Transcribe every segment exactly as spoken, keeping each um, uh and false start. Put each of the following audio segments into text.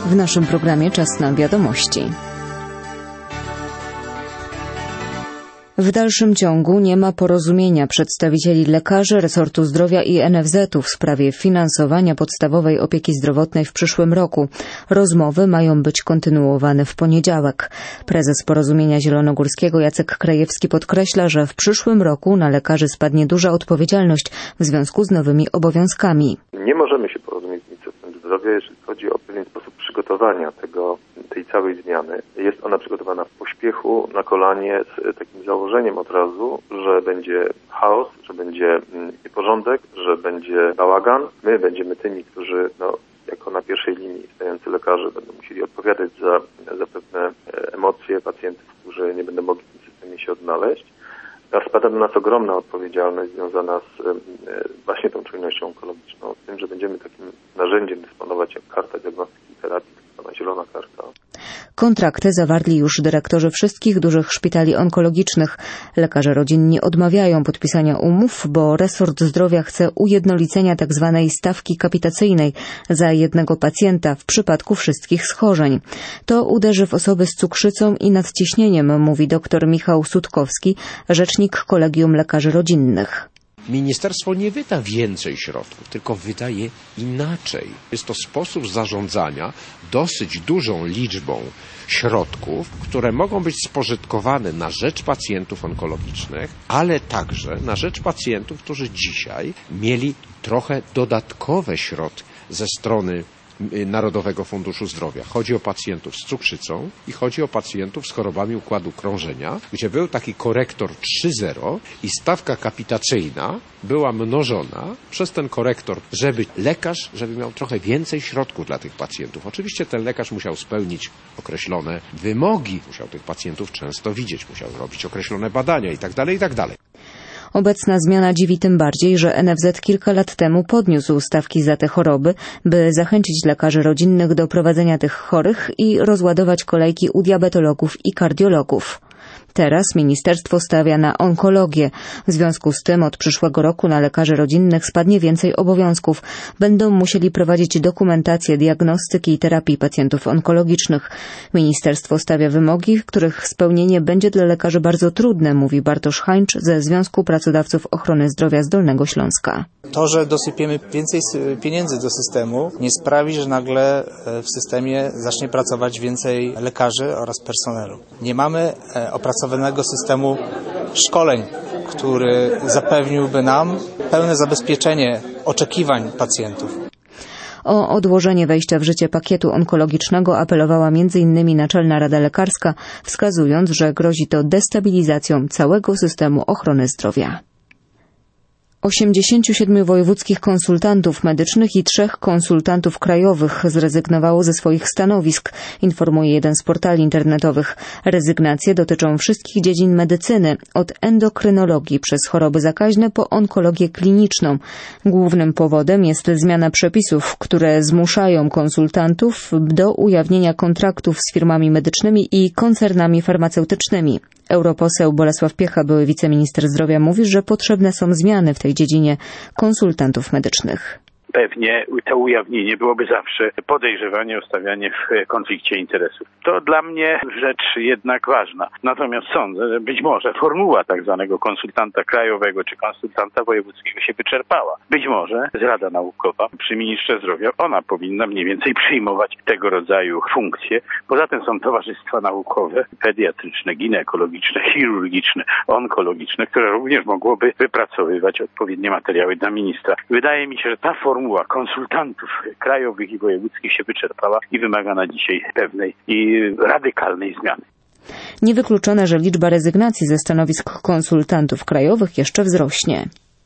W naszym programie czas na wiadomości. W dalszym ciągu nie ma porozumienia przedstawicieli lekarzy, resortu zdrowia i N F Z u w sprawie finansowania podstawowej opieki zdrowotnej w przyszłym roku. Rozmowy mają być kontynuowane w poniedziałek. Prezes Porozumienia Zielonogórskiego Jacek Krajewski podkreśla, że w przyszłym roku na lekarzy spadnie duża odpowiedzialność w związku z nowymi obowiązkami. Nie możemy się porozumieć z Ministerstwem Zdrowia, jeżeli chodzi o pewien sposób przygotowania tego, tej całej zmiany. Jest ona przygotowana w pośpiechu, na kolanie, z takim założeniem od razu, że będzie chaos, że będzie nieporządek, że będzie bałagan. My będziemy tymi, którzy no, jako na pierwszej linii stojący lekarze będą musieli odpowiadać za, za pewne emocje pacjentów, którzy nie będą mogli w tym systemie się odnaleźć. A spada na nas ogromna odpowiedzialność związana z właśnie tą czujnością onkologiczną, z tym, że będziemy takim narzędziem dysponować jak karta diagnostyki i terapii, tak zwana zielona karta. Kontrakty zawarli już dyrektorzy wszystkich dużych szpitali onkologicznych. Lekarze rodzinni odmawiają podpisania umów, bo resort zdrowia chce ujednolicenia tzw. stawki kapitacyjnej za jednego pacjenta w przypadku wszystkich schorzeń. To uderzy w osoby z cukrzycą i nadciśnieniem, mówi dr Michał Sutkowski, rzecznik Kolegium Lekarzy Rodzinnych. Ministerstwo nie wyda więcej środków, tylko wyda je inaczej. Jest to sposób zarządzania dosyć dużą liczbą środków, które mogą być spożytkowane na rzecz pacjentów onkologicznych, ale także na rzecz pacjentów, którzy dzisiaj mieli trochę dodatkowe środki ze strony Narodowego Funduszu Zdrowia. Chodzi o pacjentów z cukrzycą i chodzi o pacjentów z chorobami układu krążenia, gdzie był taki korektor trzy zero i stawka kapitacyjna była mnożona przez ten korektor, żeby lekarz, żeby miał trochę więcej środków dla tych pacjentów. Oczywiście ten lekarz musiał spełnić określone wymogi, musiał tych pacjentów często widzieć, musiał robić określone badania itd., itd. Obecna zmiana dziwi tym bardziej, że N F Z kilka lat temu podniósł stawki za te choroby, by zachęcić lekarzy rodzinnych do prowadzenia tych chorych i rozładować kolejki u diabetologów i kardiologów. Teraz ministerstwo stawia na onkologię. W związku z tym od przyszłego roku na lekarzy rodzinnych spadnie więcej obowiązków. Będą musieli prowadzić dokumentację diagnostyki i terapii pacjentów onkologicznych. Ministerstwo stawia wymogi, których spełnienie będzie dla lekarzy bardzo trudne, mówi Bartosz Hańcz ze Związku Pracodawców Ochrony Zdrowia z Dolnego Śląska. To, że dosypiemy więcej pieniędzy do systemu, nie sprawi, że nagle w systemie zacznie pracować więcej lekarzy oraz personelu. Nie mamy opracowanego systemu szkoleń, który zapewniłby nam pełne zabezpieczenie oczekiwań pacjentów. O odłożenie wejścia w życie pakietu onkologicznego apelowała między innymi Naczelna Rada Lekarska, wskazując, że grozi to destabilizacją całego systemu ochrony zdrowia. osiemdziesięciu siedmiu wojewódzkich konsultantów medycznych i trzech konsultantów krajowych zrezygnowało ze swoich stanowisk, informuje jeden z portali internetowych. Rezygnacje dotyczą wszystkich dziedzin medycyny, od endokrynologii przez choroby zakaźne po onkologię kliniczną. Głównym powodem jest zmiana przepisów, które zmuszają konsultantów do ujawnienia kontraktów z firmami medycznymi i koncernami farmaceutycznymi. Europoseł Bolesław Piecha, były wiceminister zdrowia, mówi, że potrzebne są zmiany w tej dziedzinie konsultantów medycznych. Pewnie to ujawnienie byłoby zawsze podejrzewanie o stawianie w konflikcie interesów. To dla mnie rzecz jednak ważna. Natomiast sądzę, że być może formuła tak zwanego konsultanta krajowego czy konsultanta wojewódzkiego się wyczerpała. Być może Rada Naukowa przy ministrze zdrowia, ona powinna mniej więcej przyjmować tego rodzaju funkcje. Poza tym są towarzystwa naukowe, pediatryczne, ginekologiczne, chirurgiczne, onkologiczne, które również mogłoby wypracowywać odpowiednie materiały dla ministra. Wydaje mi się, że ta formuła Formuła konsultantów krajowych i wojewódzkich się wyczerpała i wymaga na dzisiaj pewnej i radykalnej zmiany. Niewykluczone, że liczba rezygnacji ze stanowisk konsultantów krajowych jeszcze wzrośnie.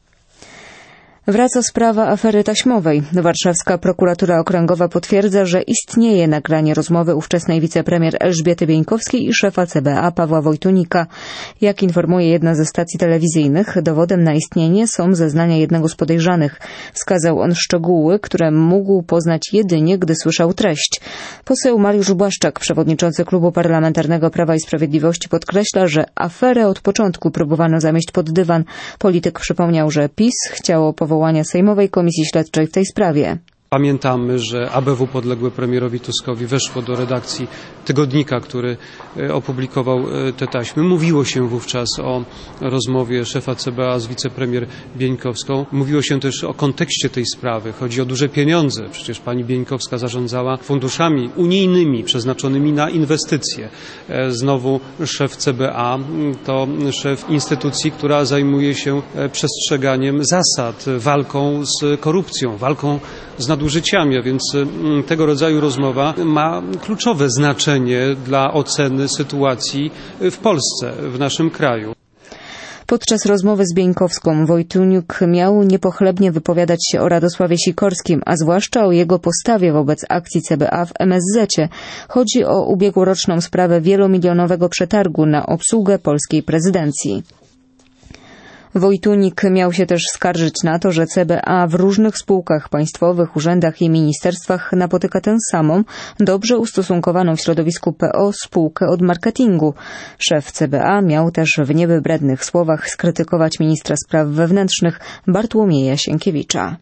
Wraca sprawa afery taśmowej. Warszawska prokuratura okręgowa potwierdza, że istnieje nagranie rozmowy ówczesnej wicepremier Elżbiety Bieńkowskiej i szefa C B A Pawła Wojtunika. Jak informuje jedna ze stacji telewizyjnych, dowodem na istnienie są zeznania jednego z podejrzanych. Wskazał on szczegóły, które mógł poznać jedynie, gdy słyszał treść. Poseł Mariusz Błaszczak, przewodniczący Klubu Parlamentarnego Prawa i Sprawiedliwości, podkreśla, że aferę od początku próbowano zamieść pod dywan. Polityk przypomniał, że PiS chciało powołania Sejmowej Komisji Śledczej w tej sprawie. Pamiętamy, że A B W podległe premierowi Tuskowi weszło do redakcji tygodnika, który opublikował te taśmy. Mówiło się wówczas o rozmowie szefa C B A z wicepremier Bieńkowską. Mówiło się też o kontekście tej sprawy. Chodzi o duże pieniądze. Przecież pani Bieńkowska zarządzała funduszami unijnymi przeznaczonymi na inwestycje. Znowu szef C B A to szef instytucji, która zajmuje się przestrzeganiem zasad, walką z korupcją, walką z nadużyciami, a więc tego rodzaju rozmowa ma kluczowe znaczenie dla oceny sytuacji w Polsce, w naszym kraju. Podczas rozmowy z Bieńkowską Wojtuniuk miał niepochlebnie wypowiadać się o Radosławie Sikorskim, a zwłaszcza o jego postawie wobec akcji C B A w M S Z-cie. Chodzi o ubiegłoroczną sprawę wielomilionowego przetargu na obsługę polskiej prezydencji. Wojtunik miał się też skarżyć na to, że C B A w różnych spółkach państwowych, urzędach i ministerstwach napotyka tę samą, dobrze ustosunkowaną w środowisku P O spółkę od marketingu. Szef C B A miał też w niewybrednych słowach skrytykować ministra spraw wewnętrznych Bartłomieja Sienkiewicza.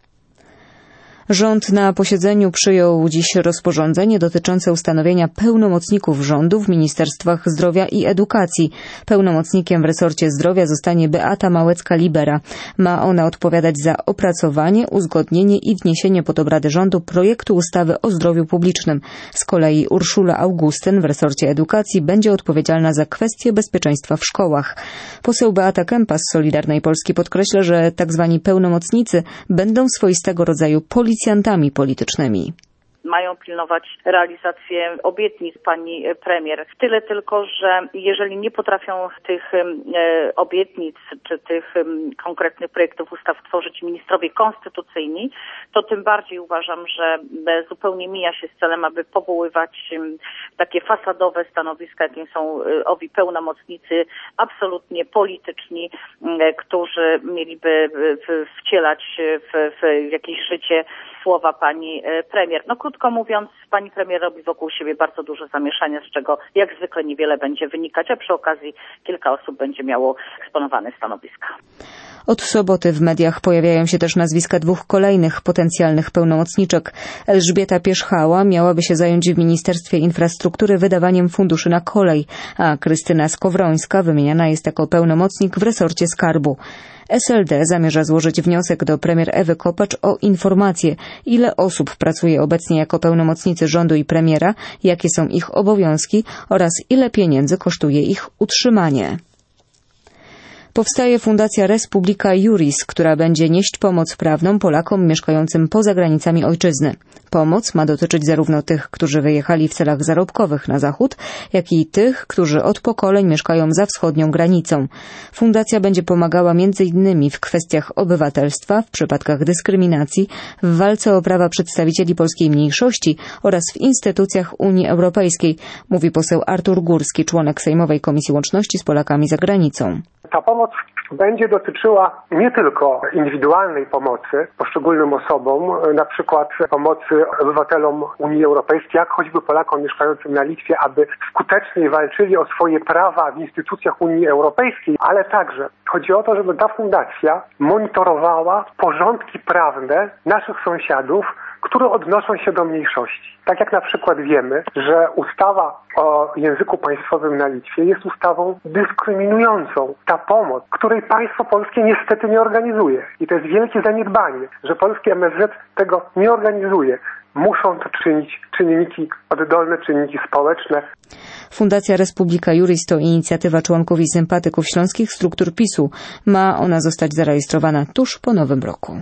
Rząd na posiedzeniu przyjął dziś rozporządzenie dotyczące ustanowienia pełnomocników rządu w Ministerstwach Zdrowia i Edukacji. Pełnomocnikiem w resorcie zdrowia zostanie Beata Małecka-Libera. Ma ona odpowiadać za opracowanie, uzgodnienie i wniesienie pod obrady rządu projektu ustawy o zdrowiu publicznym. Z kolei Urszula Augustyn w resorcie edukacji będzie odpowiedzialna za kwestie bezpieczeństwa w szkołach. Poseł Beata Kępa z Solidarnej Polski podkreśla, że tzw. pełnomocnicy będą swoistego rodzaju policjantami politycznymi. Mają pilnować realizację obietnic pani premier. Tyle tylko, że jeżeli nie potrafią tych e, obietnic czy tych e, konkretnych projektów ustaw tworzyć ministrowie konstytucyjni, to tym bardziej uważam, że zupełnie mija się z celem, aby powoływać e, takie fasadowe stanowiska, jakim są e, owi pełnomocnicy absolutnie polityczni, e, którzy mieliby w, wcielać w, w jakieś życie słowa pani premier. No krótko mówiąc, pani premier robi wokół siebie bardzo dużo zamieszania, z czego jak zwykle niewiele będzie wynikać, a przy okazji kilka osób będzie miało eksponowane stanowiska. Od soboty w mediach pojawiają się też nazwiska dwóch kolejnych potencjalnych pełnomocniczek. Elżbieta Pierzchała miałaby się zająć w Ministerstwie Infrastruktury wydawaniem funduszy na kolej, a Krystyna Skowrońska wymieniana jest jako pełnomocnik w resorcie skarbu. S L D zamierza złożyć wniosek do premier Ewy Kopacz o informację, ile osób pracuje obecnie jako pełnomocnicy rządu i premiera, jakie są ich obowiązki oraz ile pieniędzy kosztuje ich utrzymanie. Powstaje Fundacja Res Publica Juris, która będzie nieść pomoc prawną Polakom mieszkającym poza granicami ojczyzny. Pomoc ma dotyczyć zarówno tych, którzy wyjechali w celach zarobkowych na zachód, jak i tych, którzy od pokoleń mieszkają za wschodnią granicą. Fundacja będzie pomagała między innymi w kwestiach obywatelstwa, w przypadkach dyskryminacji, w walce o prawa przedstawicieli polskiej mniejszości oraz w instytucjach Unii Europejskiej, mówi poseł Artur Górski, członek Sejmowej Komisji Łączności z Polakami za granicą. Ta pomoc będzie dotyczyła nie tylko indywidualnej pomocy poszczególnym osobom, na przykład pomocy obywatelom Unii Europejskiej, jak choćby Polakom mieszkającym na Litwie, aby skuteczniej walczyli o swoje prawa w instytucjach Unii Europejskiej, ale także chodzi o to, żeby ta fundacja monitorowała porządki prawne naszych sąsiadów, które odnoszą się do mniejszości. Tak jak na przykład wiemy, że ustawa o języku państwowym na Litwie jest ustawą dyskryminującą. Ta pomoc, której państwo polskie niestety nie organizuje. I to jest wielkie zaniedbanie, że polskie M S Z tego nie organizuje. Muszą to czynić czynniki oddolne, czynniki społeczne. Fundacja Res Publica Juris to inicjatywa członków i sympatyków śląskich struktur PiSu. Ma ona zostać zarejestrowana tuż po Nowym Roku.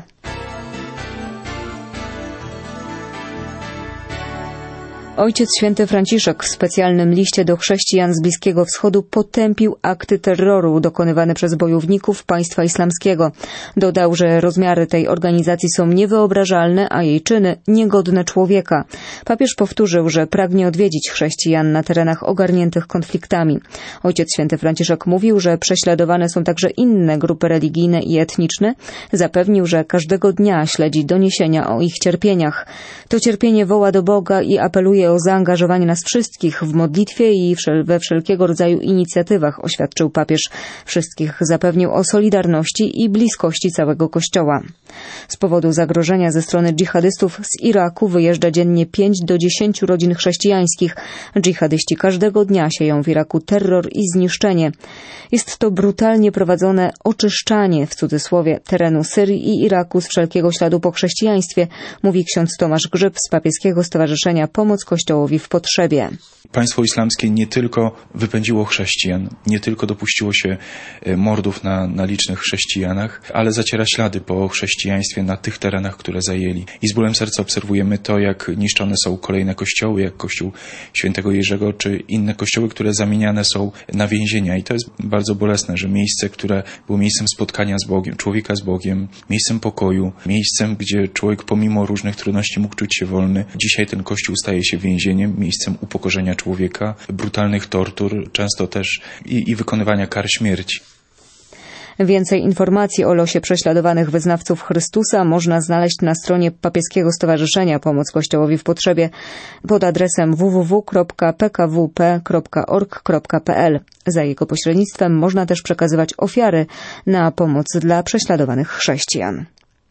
Ojciec Święty Franciszek w specjalnym liście do chrześcijan z Bliskiego Wschodu potępił akty terroru dokonywane przez bojowników państwa islamskiego. Dodał, że rozmiary tej organizacji są niewyobrażalne, a jej czyny niegodne człowieka. Papież powtórzył, że pragnie odwiedzić chrześcijan na terenach ogarniętych konfliktami. Ojciec Święty Franciszek mówił, że prześladowane są także inne grupy religijne i etniczne. Zapewnił, że każdego dnia śledzi doniesienia o ich cierpieniach. To cierpienie woła do Boga i apeluje apeluje o zaangażowanie nas wszystkich w modlitwie i we wszelkiego rodzaju inicjatywach, oświadczył papież. Wszystkich zapewnił o solidarności i bliskości całego Kościoła. Z powodu zagrożenia ze strony dżihadystów z Iraku wyjeżdża dziennie pięć do dziesięciu rodzin chrześcijańskich. Dżihadyści każdego dnia sieją w Iraku terror i zniszczenie. Jest to brutalnie prowadzone oczyszczanie, w cudzysłowie, terenu Syrii i Iraku z wszelkiego śladu po chrześcijaństwie, mówi ksiądz Tomasz Grzyb z Papieskiego Stowarzyszenia Pomoc Kościołowi w Potrzebie. Państwo islamskie nie tylko wypędziło chrześcijan, nie tylko dopuściło się mordów na, na licznych chrześcijanach, ale zaciera ślady po chrześcijaństwie na tych terenach, które zajęli. I z bólem serca obserwujemy to, jak niszczone są kolejne kościoły, jak kościół świętego Jerzego, czy inne kościoły, które zamieniane są na więzienia. I to jest bardzo bolesne, że miejsce, które było miejscem spotkania z Bogiem, człowieka z Bogiem, miejscem pokoju, miejscem, gdzie człowiek pomimo różnych trudności mógł czuć się wolny, dzisiaj ten kościół staje się więzieniem, miejscem upokorzenia człowieka, brutalnych tortur, często też i, i wykonywania kar śmierci. Więcej informacji o losie prześladowanych wyznawców Chrystusa można znaleźć na stronie Papieskiego Stowarzyszenia Pomoc Kościołowi w Potrzebie pod adresem w w w kropka p k w p kropka org kropka p l. Za jego pośrednictwem można też przekazywać ofiary na pomoc dla prześladowanych chrześcijan.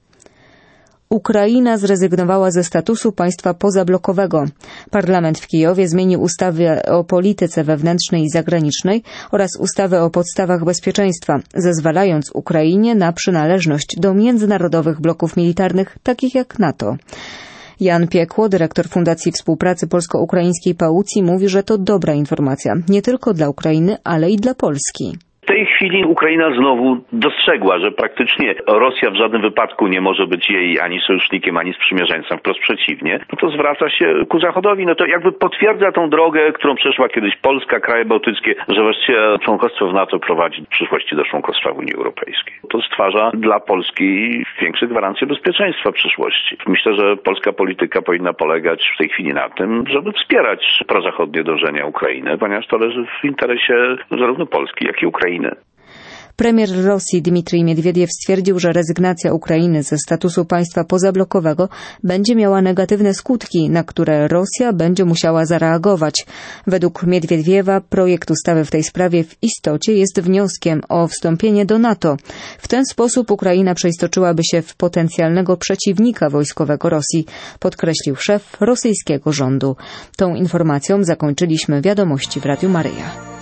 Ukraina zrezygnowała ze statusu państwa pozablokowego. Parlament w Kijowie zmienił ustawę o polityce wewnętrznej i zagranicznej oraz ustawę o podstawach bezpieczeństwa, zezwalając Ukrainie na przynależność do międzynarodowych bloków militarnych, takich jak NATO. Jan Piekło, dyrektor Fundacji Współpracy Polsko-Ukraińskiej Pauci, mówi, że to dobra informacja, nie tylko dla Ukrainy, ale i dla Polski. W tej chwili Ukraina znowu dostrzegła, że praktycznie Rosja w żadnym wypadku nie może być jej ani sojusznikiem, ani sprzymierzeńcem, wprost przeciwnie, no to zwraca się ku Zachodowi, no to jakby potwierdza tą drogę, którą przeszła kiedyś Polska, kraje bałtyckie, że właściwie członkostwo w NATO prowadzi w przyszłości do członkostwa w Unii Europejskiej. To stwarza dla Polski większe gwarancje bezpieczeństwa w przyszłości. Myślę, że polska polityka powinna polegać w tej chwili na tym, żeby wspierać prozachodnie dążenia Ukrainy, ponieważ to leży w interesie zarówno Polski, jak i Ukrainy. Premier Rosji Dmitrij Miedwiediew stwierdził, że rezygnacja Ukrainy ze statusu państwa pozablokowego będzie miała negatywne skutki, na które Rosja będzie musiała zareagować. Według Miedwiediewa projekt ustawy w tej sprawie w istocie jest wnioskiem o wstąpienie do NATO. W ten sposób Ukraina przeistoczyłaby się w potencjalnego przeciwnika wojskowego Rosji, podkreślił szef rosyjskiego rządu. Tą informacją zakończyliśmy wiadomości w Radiu Maryja.